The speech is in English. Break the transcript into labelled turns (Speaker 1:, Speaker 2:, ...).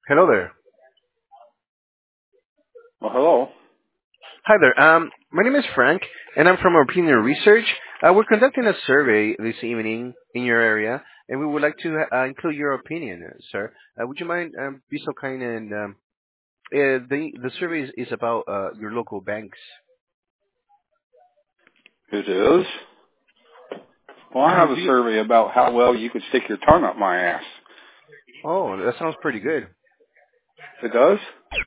Speaker 1: Hello there.
Speaker 2: Well, hello.
Speaker 1: Hi there. My name is Frank, and I'm from Opinion Research. We're conducting a survey this evening in your area, and we would like to include your opinion, sir. Would you mind be so kind and the survey is about your local banks.
Speaker 2: It is. Well, I have a
Speaker 1: Do you,
Speaker 2: survey about how well you could stick your tongue up my ass.
Speaker 1: oh, that sounds pretty good.
Speaker 2: It does?